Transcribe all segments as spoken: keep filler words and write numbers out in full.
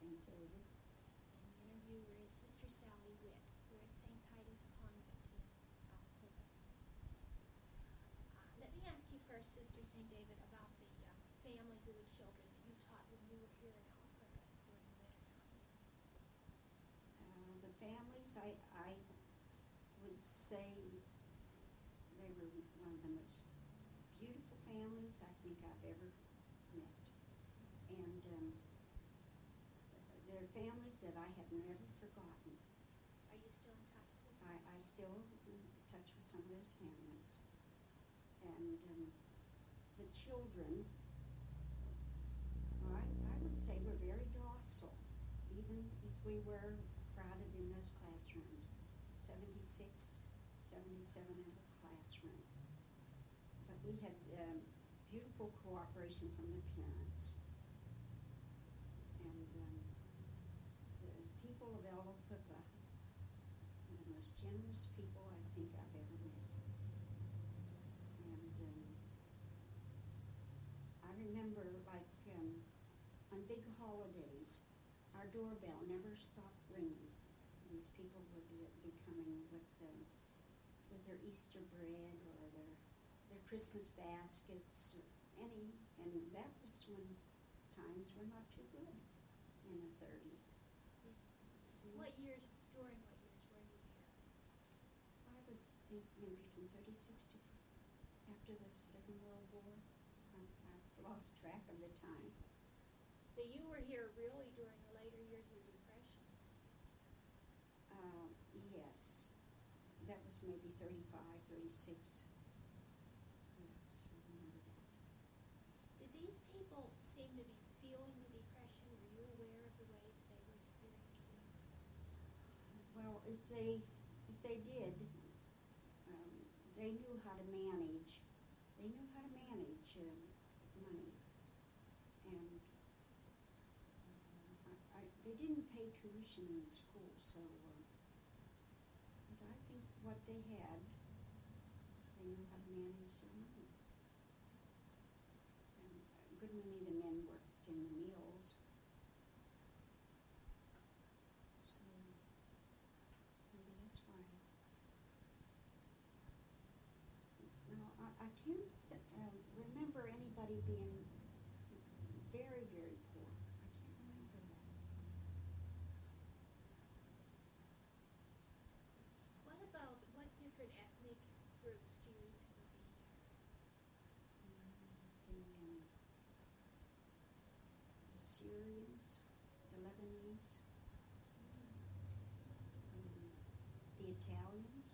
Saint David. And the interviewer is Sister Sally Witt. We're at Saint Titus Convent in Alcoa. Uh, let me ask you first, Sister Saint David, about the uh, families of the children that you taught when you were here in Alcoa during the winter time. Uh, the families, I, I would say they were one of the most beautiful families I think I've ever met. And um, they're families that I have never forgotten. Are you still in touch with some? I, I still in touch with some of those families. And um, the children, I, I would say, were very docile, even if we were crowded in those classrooms, seventy-six, seventy-seven in a classroom. But we had um, beautiful cooperation from the parents. And um, the people of Aliquippa are the most generous people I think I've ever met. And um, I remember, like, um, on big holidays, our doorbell never stopped ringing. These people would be, be coming with um, with their Easter bread or their their Christmas baskets, or any, and that was when times were not too good in the thirties. So What years, during what years were you here? I would think maybe from thirty-six to after the Second World War. I, I've lost track of the time. So you were here really during the later years of the Depression. Uh, yes, that was maybe thirty-five, thirty-six. Yes, I remember that. Did these people seem to be feeling the Depression? Were you aware of the ways they were experiencing it? Well, if they if they did, um, they knew how to manage. They knew how to manage uh, money, and uh, I, I, they didn't pay tuition in school. So, uh, but I think what they had, they knew how to manage their money. And a good many of the men worked in the mills. So maybe that's why. No, I, I can't uh, remember anybody being very, very poor. I can't remember that. What about, what different ethnic groups do you remember being here? The, um, the Syrians, the Lebanese, um, the Italians.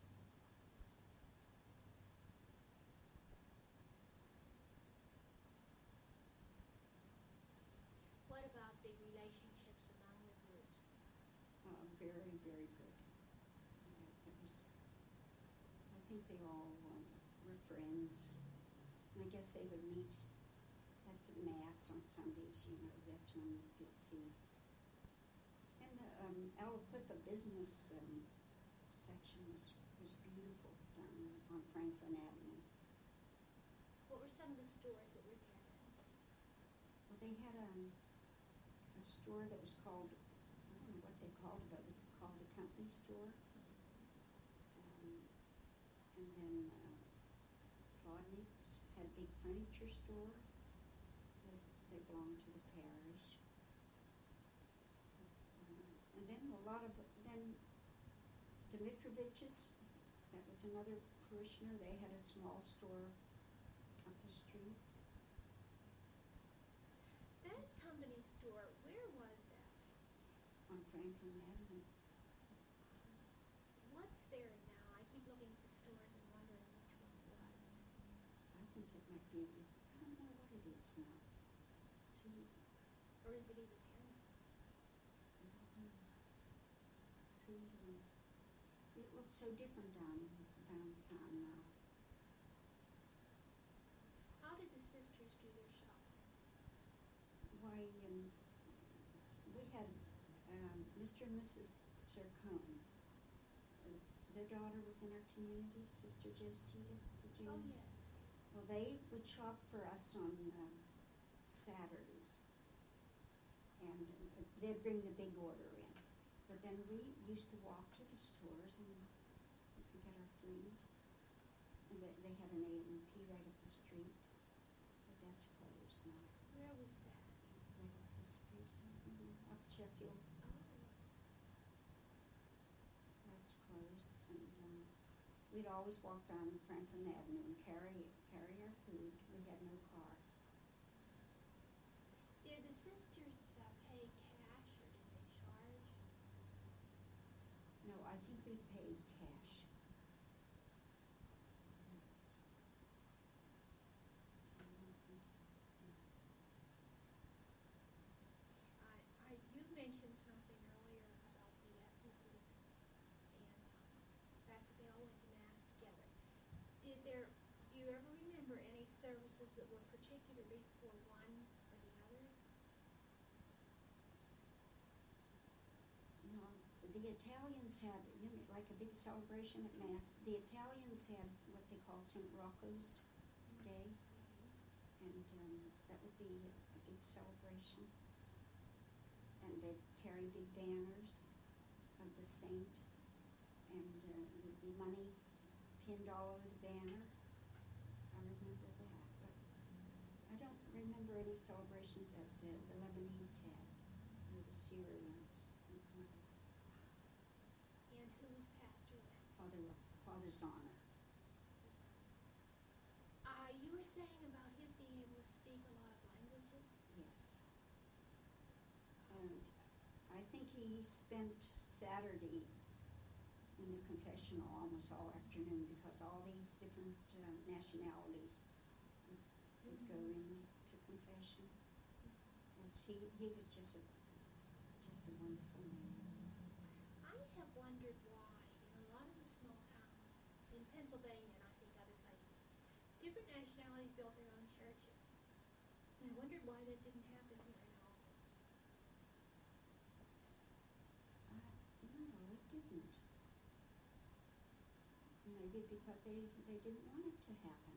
What about big relationships among the groups? Uh, very, very good. Yes, it was. I think they all um, were friends. And I guess they would meet at the Mass on Sundays, you know, that's when you could see. And the um, Aliquippa business um, section was, was beautiful down on Franklin Avenue. What were some of the stores that were there? Well, they had um, a store that was called, I don't know what they called it, but it was called a company store. Um, and then uh, Plotniks had a big furniture store. They, they belonged to the parish. Uh, and then a lot of, then Dimitrovich's, that was another parishioner. They had a small store up the street. That company store, where was that? On Franklin Avenue. What's there now? I keep looking at the stores and wondering which one it was. I think it might be, I don't know what it is now. See, Or is it even there? I don't know. See, um, it looks so different down downtown now. How did the sisters do their shopping? Why, um, we had um, Mister and Missus Sircone. Uh, their daughter was in our community, Sister Josita. Did you Oh, know? yes. Well, they would shop for us on um, Saturdays. and uh, they'd bring the big order in. But then we used to walk to the stores and get our food. And they, they had an A and P right up the street, but that's closed now. Where was that? Right up the street, mhm, up Sheffield. Oh. That's closed. And um, we'd always walk down Franklin Avenue and carry carry our food. We had no car. Did the sisters uh, pay cash or did they charge? No, I think we paid cash. Yes. So I don't think, no. I, I, you mentioned something earlier about the ethnic groups and um, the fact that they all went to Mass together. Did there, do you ever remember any services that were particularly for one or the other? No, the Italians had, you know, like a big celebration at Mass. The Italians had what they called Saint Rocco's Day, and um, that would be a big celebration. And they'd carry big banners of the saint, and uh, there'd be money pinned all over the banner. I remember that, but I don't remember any celebrations that the, the Lebanese had, or the Syrians. Mm-mm. And who was pastor then? Father, Father Zahner. Uh, you were saying about his being able to speak a lot of languages? Yes. Um, I think he spent Saturday in the confessional almost all afternoon because all these different um, nationalities would, would go in to confession. Yes, he, he was just a just a wonderful man. I have wondered why in a lot of the small towns in Pennsylvania and I think other places, different nationalities built their own churches. And I wondered why that didn't happen here in Alton. Uh, no, it didn't. Maybe because they, they didn't want it to happen.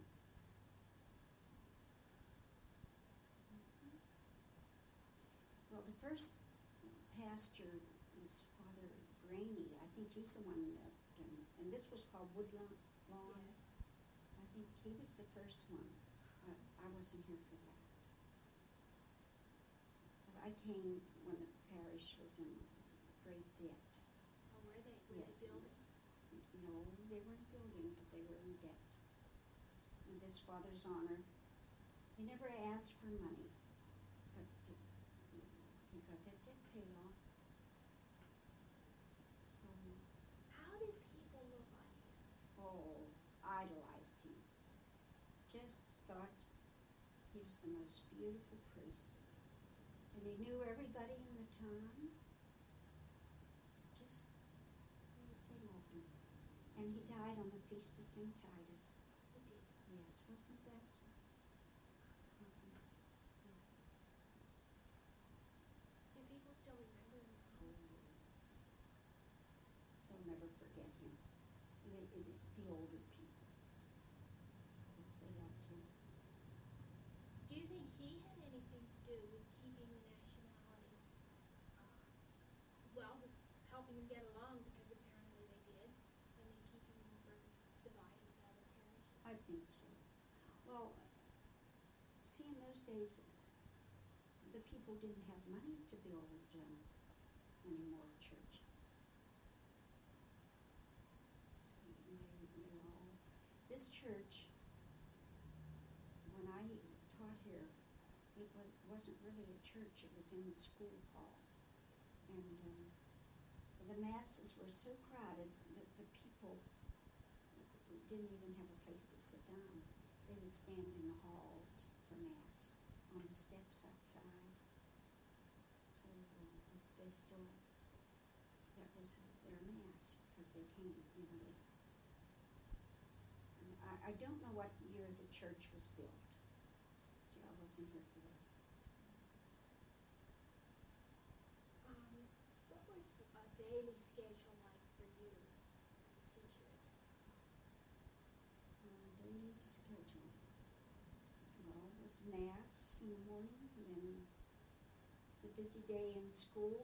Mhm. Well, the first pastor was Father Graney. I think he's the one that, um, and this was called Woodlawn Lawn. Yes. I think he was the first one. Uh, I wasn't here for that. But I came when the parish was in great debt. Or were they? Were Yes. they building? No, they weren't building, but they were in debt. And this Father's honor, he never asked for money, but the, he got that debt paid off. So, How did people look on him? oh, idolized him. Just thought he was the most beautiful priest. And he knew everybody in the town. Just, they loved him. And he died on the feast of Saint Titus. He did. Yes, wasn't that something? Yeah. Do people still remember him now? Oh, yes. They'll never forget him. The, the, the older people. Yes, they loved him. Do you think he had anything to do with keeping the nationalities, uh, well, helping them get along because apparently they did, and then keeping them from dividing with other parishes? I think so. Well, see, in those days, the people didn't have money to build um, any more churches. See, they, they all, this church, when I taught here, it was, wasn't really a church, it was in the school hall. And um, the masses were so crowded that the people didn't even have a place to sit down. They would stand in the halls for Mass, on the steps outside. So um, they still, that was their Mass, because they came, you know. They, and I, I don't know what year the church was built. See, I wasn't here for that. Um, what was a daily schedule like for you as a teacher at that time? Uh, daily schedule. Well, it was Mass in the morning, and then the a busy day in school.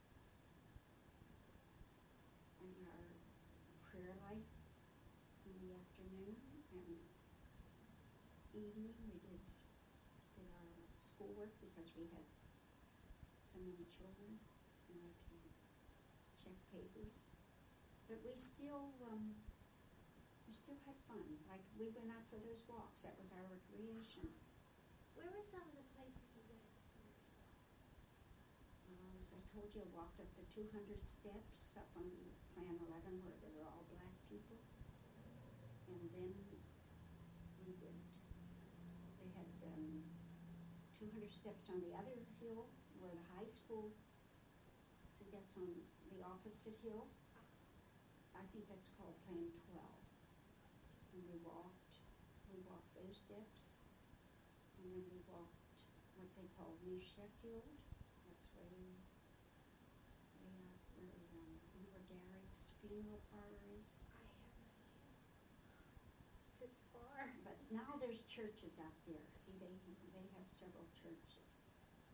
And our prayer life in the afternoon and evening we did did our schoolwork because we had so many children, you know, to check papers. But we still um, we still had fun. Like we went out for those walks. That was our recreation. Where were some of the places you went for those walks? Uh, as I told you, I walked up the two hundred steps up on Plan eleven where there were all black people. And then we would, they had um, two hundred steps on the other hill where the high school, see that's on the opposite hill. I think that's called Plan twelve. And we walked, we walked those steps. And then we walked what they call New Sheffield. That's way, way out where, um, you know where Garrick's funeral parlor is. I have no idea. It's far. But now there's churches out there. See, they they have several churches,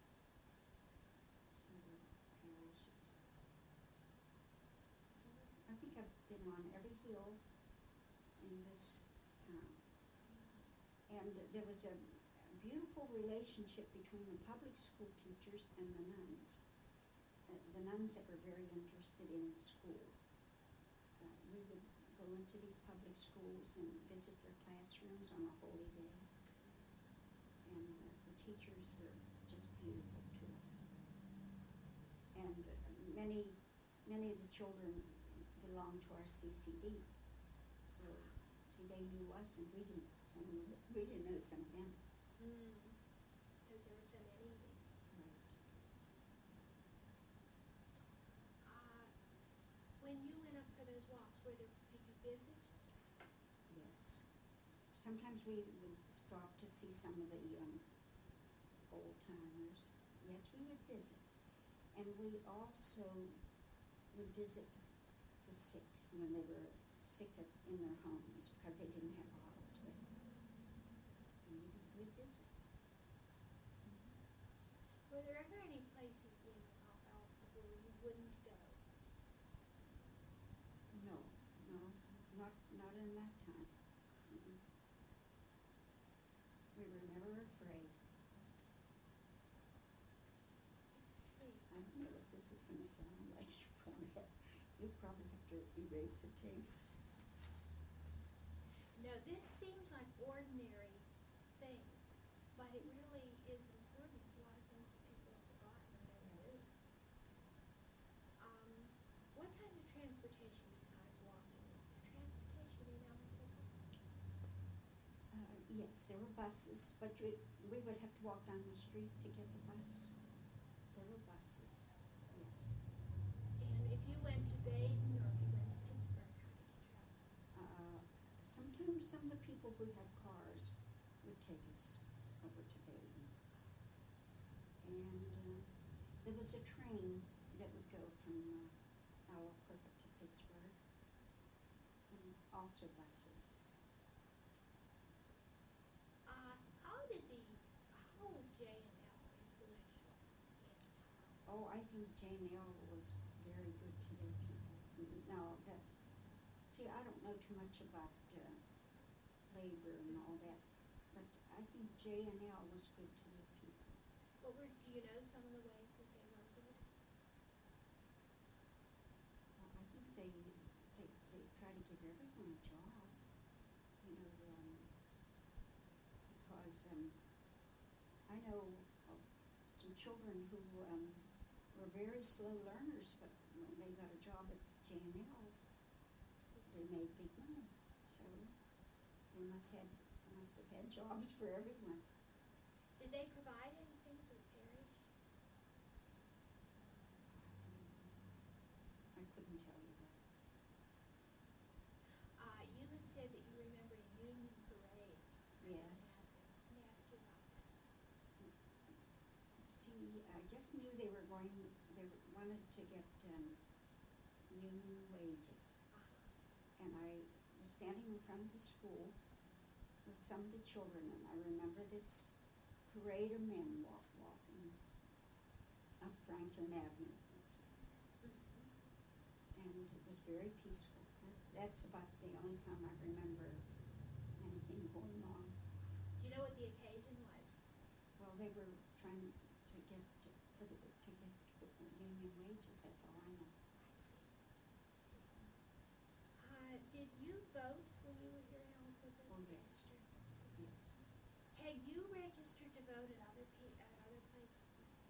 several parishes. So I think I've been on every hill in this town. And there was a beautiful relationship between the public school teachers and the nuns. Uh, the nuns that were very interested in school. Uh, we would go into these public schools and visit their classrooms on a holy day. And uh, the teachers were just beautiful to us. And uh, many, many of the children belonged to our C C D. So, see, they knew us and we didn't. Some of them, we didn't know some of them. Mm. Because there were so many of them. Right. Uh, when you went up for those walks, were there, did you visit? Yes. Sometimes we would stop to see some of the um, old timers. Yes, we would visit. And we also would visit the sick when they were sick at, in their homes because they didn't have a hospital. And we would visit. Were there ever any places in Alfalfa where you wouldn't go? No, no, not not in that time. Mm-mm. We were never afraid. Let's see. I don't know what this is going to sound like. You probably have, you probably have to erase the tape. No, this seems like ordinary things, but it really is important. It's a lot of things that people have forgotten or never knew. Yes. Um, what kind of transportation besides walking? Was there transportation in Albuquerque? Uh, yes, there were buses, but we, we would have to walk down the street to get the bus. There were buses, yes. And if you went to Baden or if you went to Pittsburgh, how did you travel? Uh, sometimes some of the people who had cars would take us over to Baden. And uh, there was a train that would go from uh, Albuquerque to Pittsburgh, and also buses. Uh, how did the, how was J and L influential in Albuquerque? Oh, I think Jane L was very good to their people. Now that, see, I don't know too much about uh, labor and all that, but I think J and L was good to their people. What were, do you know some of the ways that they were good? Well, I think they they they try to give everyone a job, you know, um, because um, I know of some children who um, were very slow learners, but when they got a job at J and L, they made big money. So they must have must have had jobs for everyone. Did they provide anything for the parish? I couldn't tell you that. Uh, you had said that you remembered a Union parade. Yes. Let me ask you about that. See, I just knew they were going. They wanted to get um, union wages, Uh-huh. and I was standing in front of the school with some of the children, and I remember this parade of men walk, walking up Franklin Avenue. And it was very peaceful. That's about the only time I remember anything going on. Do you know what the occasion was? Well, they were trying to get to, for the, to get union wages. That's all I know. I see. Uh, did you vote when you were here in Aliquippa? Oh, yes. Yes. Had you registered to vote at other pe- at other places?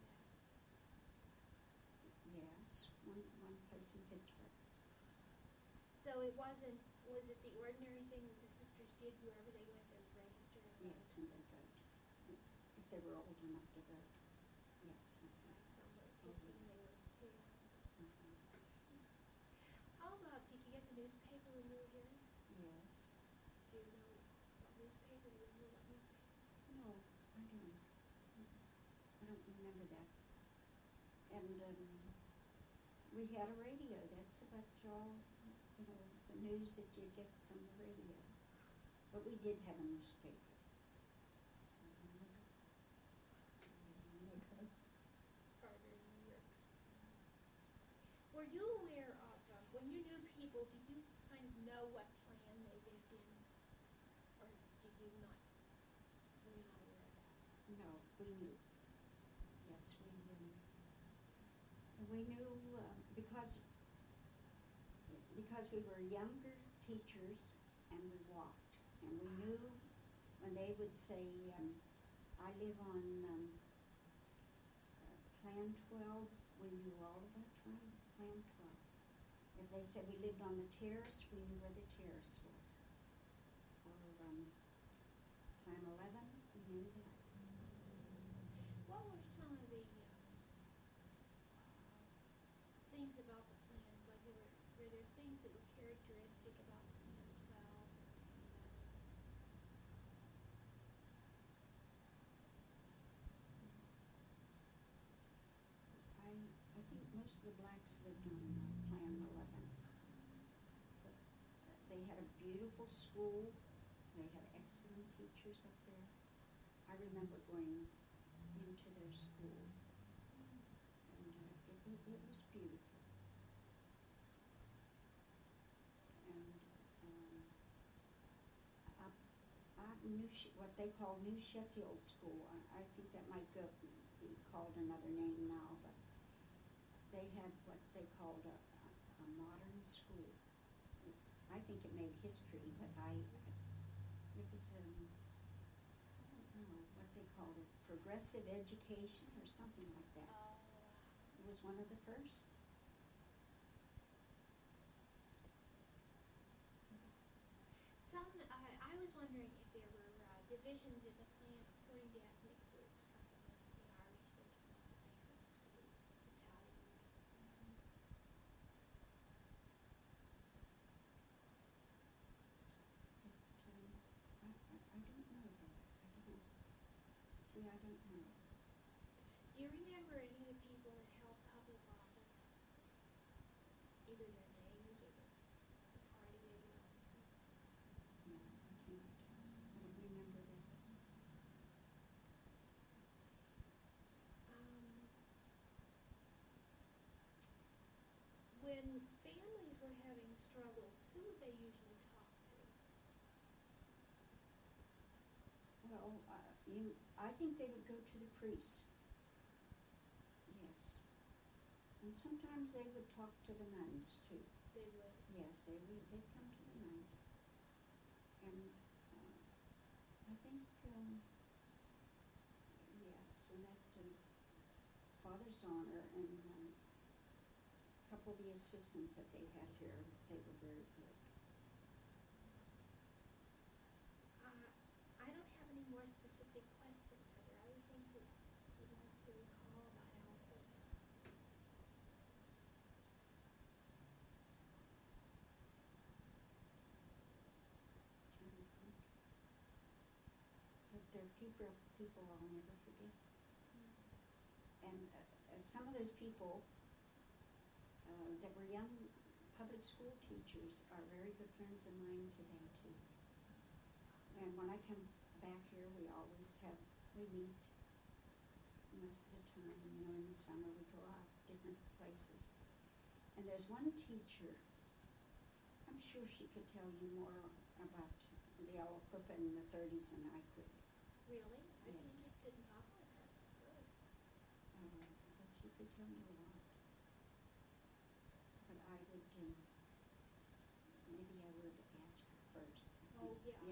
Yes. One one place in Pittsburgh. So it wasn't, was it the ordinary thing that the sisters did wherever they went, they would register and vote? Yes, and they vote. If they were old enough to vote. Yes. Right, some were Oh, fifteen, they yes. were too young. Mhm. How about, did you get the newspaper when you were here? Yes. Do you know what newspaper, do you remember what newspaper? No, I don't. I don't remember that. And um, we had a radio. That's about all, you know, the news that you get from the radio. But we did have a newspaper. So when we got, so when we got, Carter, New York. Were you aware of, um, when you knew people, did you kind of know what clan they lived in? Or did you not, were you not aware of that? no, we knew. Yes, we knew. And we knew uh, because because we were younger teachers and we walked. And we knew when they would say, um, I live on um, uh, Plan twelve, we knew all about Plan, Plan twelve. If they said we lived on the terrace, we knew where the terrace was. Or um, Plan eleven, we knew that. What were some of the um, things about the plans? Like, there were, were there things that were characteristic about Plan twelve? I, I think most of the blacks lived on uh, Plan eleven. But uh, they had a beautiful school. They had excellent teachers up there. I remember going into their school, and uh, it, it, it was beautiful. And um, up, up New Sh- what they call New Sheffield School, I, I think that might go, be called another name now, but they had what they called a, a, a modern school. I think it made history, but I, it was, um, I don't know what they called it, progressive education or something like that. Oh, It was one of the first. some, I, I was wondering if there were uh, divisions in the plan according to ethnic groups. Some of the Irish were to But um, Italian. I don't, see, I don't know. do you remember any of the people that held public office? Either their names or the, the party they belonged to? No, I can't. I don't remember that. Um, when families were having struggles, who would they usually talk to? Well, uh, you, I think they would go to the priest. Yes. And sometimes they would talk to the nuns too. They would. Yes, they would. They'd come to the nuns. And uh, I think, um, yes, and that uh, Father's Honor and um, a couple of the assistants that they had here, they were very good. Uh, I don't have any more specific questions. Are there other things that you'd like to recall about Aliquippa? Trying to think. But they're people, people I'll never forget. And uh, uh, some of those people uh, that were young public school teachers are very good friends of mine today too. And when I come back here, we always have, we meet, most of the time. You know, in the summer we go out different places. And there's one teacher, I'm sure she could tell you more about the Aliquippa in the thirties than I could. Really? I'd be Yes. interested in talking with her. Good. Uh, but she could tell me a lot. But I would, um, maybe I would ask her first. Oh, yeah,